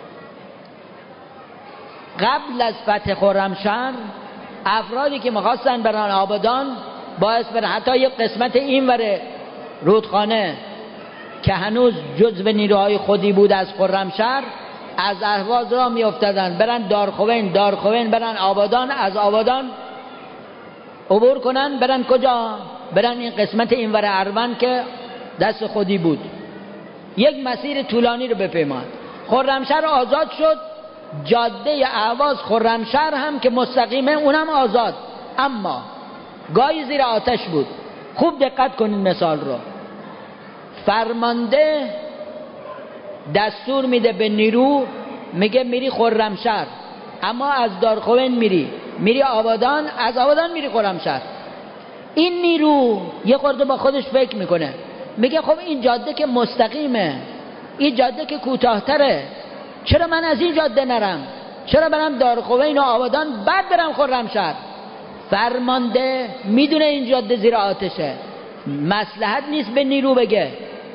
A: قبل از فتح خرمشهر افرادی که می‌خواستن برن آبادان باعث برن، حتی یه قسمت اینور رودخانه که هنوز جزو نیروهای خودی بود از خرمشهر، از اهواز را میافتادن برن دارخوین، دارخوین برن آبادان، از آبادان عبور کنن برن کجا؟ برن این قسمت اینور اروند که دست خودی بود. یک مسیر طولانی رو بپیماد. خرمشهر آزاد شد، جاده اهواز خرمشهر هم که مستقیمه اونم آزاد، اما گاهی زیر آتش بود. خوب دقت کنین مثال رو. فرمانده دستور میده به نیرو، میگه میری خرمشهر، اما از دارخوین میری میری آبادان، از آبادان میری خرمشهر. این نیرو یه خورده با خودش فکر میکنه، میگه خب این جاده که مستقیمه، این جاده که کوتاه‌تره، چرا من از این جاده نرم؟ چرا برم دارخوین و آبادان بعد برم خرمشهر؟ فرمانده میدونه این جاده زیر آتشه، مصلحت نیست به نیرو بگه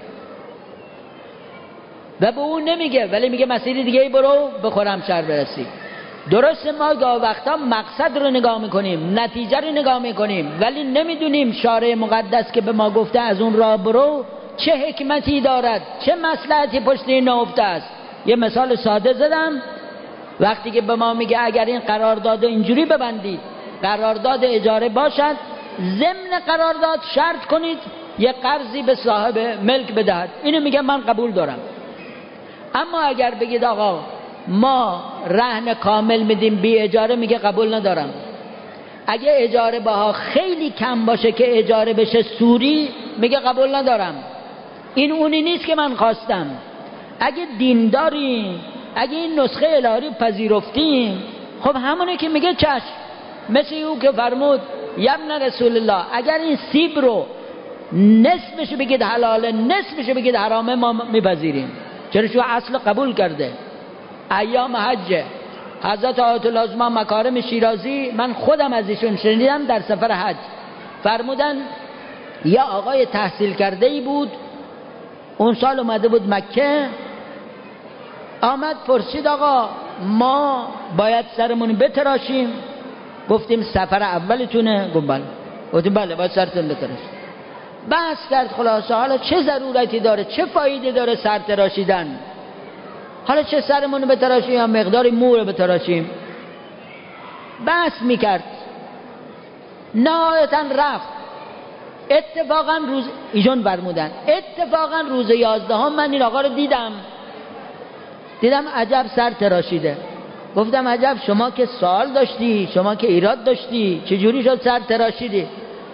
A: و به اون نمیگه، ولی میگه مسیری دیگه ای برو به خرمشهر برسی. درسته ما گاه وقتا مقصد رو نگاه میکنیم، نتیجه رو نگاه میکنیم، ولی نمیدونیم شارع مقدس که به ما گفته از اون راه برو چه حکمتی دارد، چه مصلحتی پشت این نهفته است. یه مثال ساده زدم، وقتی که به ما میگه اگر این قرارداد اینجوری ببندید، قرارداد اجاره باشد، ضمن قرارداد شرط کنید یه قرضی به صاحب ملک بدهد، اینو میگه من قبول دارم. اما اگر بگید آقا ما رهن کامل میدیم بی اجاره، میگه قبول ندارم. اگه اجاره باها خیلی کم باشه که اجاره بشه سوری، میگه قبول ندارم. این اونی نیست که من خواستم. اگه دینداری، اگه این نسخه الهی پذیرفتیم، خب همونه که میگه چشم. مثل او که فرمود یبن رسول الله، اگر این سیب رو نصفش بگید حلاله، نصفش بگید حرامه، ما میپذیریم. چرا؟ شو اصل قبول کرده. ایام حج حضرت آیت العظما مکارم شیرازی، من خودم از ایشون شنیدم در سفر حج، فرمودن یه آقای تحصیل کرده ای بود، اون سال اومده بود مکه، آمد پرسید آقا ما باید سرمون بتراشیم؟ گفتیم سفر اولتونه؟ گفت بله. گفتیم بله باید سرتون بتراشیم. بحث کرد خلاصه حالا چه ضرورتی داره، چه فایده داره سر تراشیدن؟ حالا چه سرمون بتراشیم یا مقداری مو رو بتراشیم؟ بحث میکرد. نهایتا رفت. اتفاقا روز ایشون فرمودن اتفاقا روز یازدهم من این آقا رو دیدم دیدم عجب سر تراشیده. گفتم عجب، شما که سوال داشتی، شما که ایراد داشتی، چجوری شد سر تراشیدی؟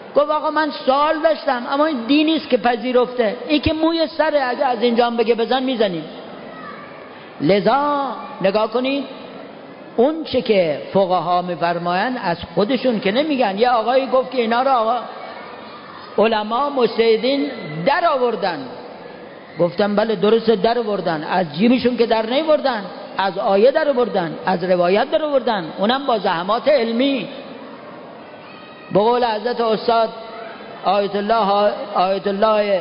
A: گفت آقا من سوال داشتم اما این دینی است که پذیرفته، این که موی سره، اگه از اینجا هم بگه بزن میزنیم. لذا نگاه کنید اون چه که فقها میفرمایند از خودشون که نمیگن. یه آقایی گفت که اینا رو آقا علما مجتهدین در آوردن. گفتم بله درسته در آوردن، از جیبشون که در نیاوردن، از آیه در آوردن، از روایت در آوردن، اونم با زحمات علمی. به قول حضرت استاد آیت الله آیت الله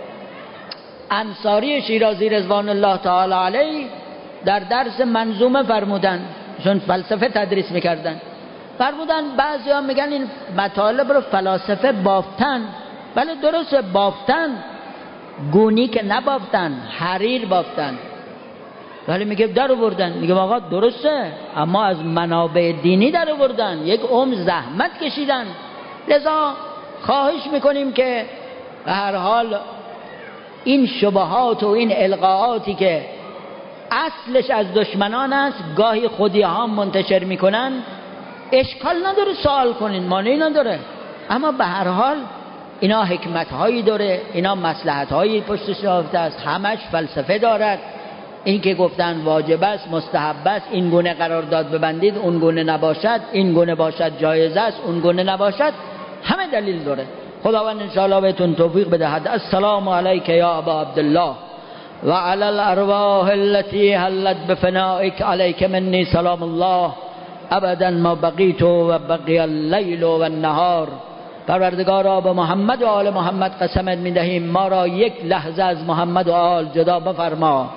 A: انصاری شیرازی رضوان الله تعالی علیه در درس منظومه فرمودن، چون فلسفه تدریس میکردن، فرمودن بعضی ها میگن این مطالب رو فلاسفه بافتن. بله درسته بافتن، گونی که نبافتن، حریر بافتن. ولی میگه در آوردن. میگه آقا درسته اما از منابع دینی در آوردن، یک عمر زحمت کشیدن. لذا خواهش میکنیم که به هر حال این شبهات و این القاءاتی که اصلش از دشمنان است گاهی خودی ها منتشر میکنن، اشکال نداره سوال کنین، مانعی نداره، اما به هر حال اینا حکمت هایی داره، اینا مصلحت هایی پشتش نهفته است، همش فلسفه دارد. این که گفتن واجب است، مستحب است، این گونه قرارداد ببندید، اون گونه نباشد، این گونه باشد جایز است، اون گونه نباشد، همه دلیل داره. خداوند انشاءالله بهتون توفیق بدهد. السلام علیک یا ابا عبدالله و علی الارواح التي حلت بفنائک، علیک منی سلام الله ابدا ما بقیت و بقی اللیل و النهار. پروردگارا به محمد و آل محمد قسمت میدهیم ما را یک لحظه از محمد و آل جدا بفرما.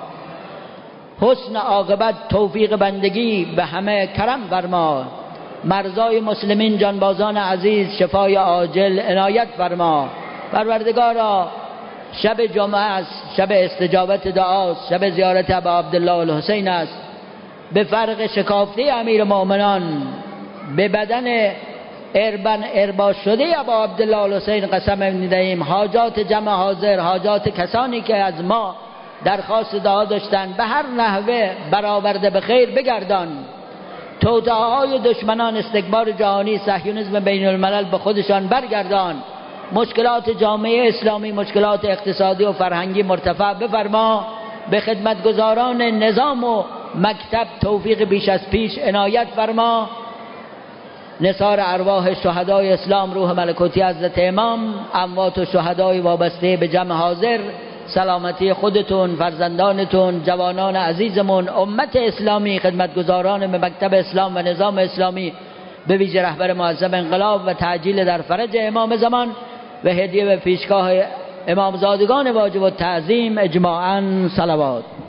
A: حسن عاقبت توفیق بندگی به همه کرم فرما. مرزای مسلمین جانبازان عزیز شفای عاجل عنایت فرما. پروردگارا شب جمعه است، شب استجابت دعاست، شب زیارت ابا عبدالله الحسین است. به فرق شکافته امیر مؤمنان به بدن اربن اربا شده ابا عبدالله الحسین قسم می‌دهیم حاجات جمع حاضر، حاجات کسانی که از ما درخواست دعا داشتن به هر نحوه برآورده به خیر بگردان. توطئه‌های دشمنان استکبار جهانی صهیونیسم بین الملل به خودشان برگردان. مشکلات جامعه اسلامی، مشکلات اقتصادی و فرهنگی مرتفع بفرما. به خدمتگزاران نظام و مکتب توفیق بیش از پیش عنایت فرما. نثار ارواح شهدای اسلام، روح ملکوتی حضرت امام، اموات و شهدای وابسته به جمع حاضر، سلامتی خودتون، فرزندانتون، جوانان عزیزمون، امت اسلامی، خدمتگزاران به مکتب اسلام و نظام اسلامی، به ویژه رهبر معظم انقلاب و تعجیل در فرج امام زمان و هدیه به پیشگاه امامزادگان واجب التعظیم اجماعاً صلوات.